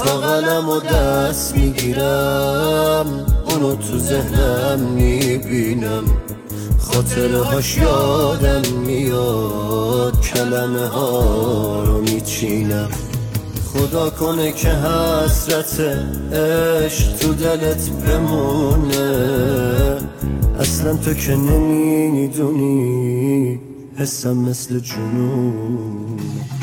تا قلم و دست میگیرم اونو تو ذهنم میبینم، خاطره هاش یادم میاد، کلمه ها رو میچینم. خدا کنه که حسرت عشق تو دلت بمونه، اصلا تو که نمیدونی حسم مثل جنون.